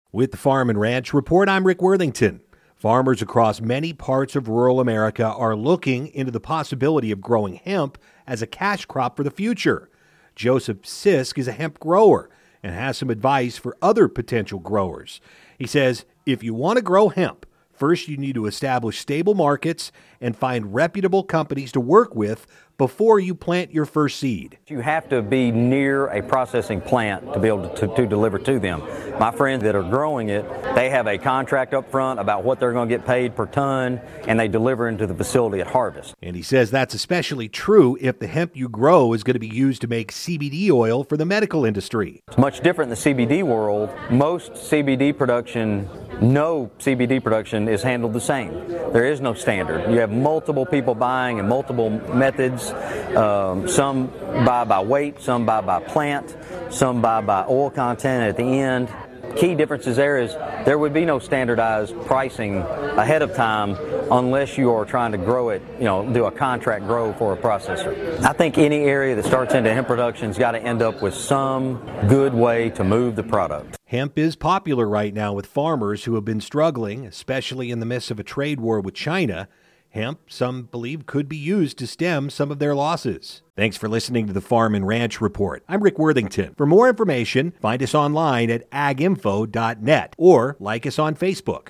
With the Farm and Ranch Report, I'm Rick Worthington. Farmers across many parts of rural America are looking into the possibility of growing hemp as a cash crop for the future. Joseph Sisk is a hemp grower and has some advice for other potential growers. He says, if you want to grow hemp, first you need to establish stable markets and find reputable companies to work with before you plant your first seed. You have to be near a processing plant to be able to deliver to them. My friends that are growing it, they have a contract up front about what they're going to get paid per ton, and they deliver into the facility at harvest. And he says that's especially true if the hemp you grow is going to be used to make CBD oil for the medical industry. It's much different in the CBD world. Most CBD production, no CBD production is handled the same. There is no standard. You have multiple people buying and multiple methods. Some buy by weight, some buy by plant, some buy by oil content at the end. Key differences there is there would be no standardized pricing ahead of time unless you are trying to grow it, do a contract grow for a processor. I think any area that starts into hemp production's got to end up with some good way to move the product. Hemp is popular right now with farmers who have been struggling, especially in the midst of a trade war with China. Hemp, some believe, could be used to stem some of their losses. Thanks for listening to the Farm and Ranch Report. I'm Rick Worthington. For more information, find us online at aginfo.net or like us on Facebook.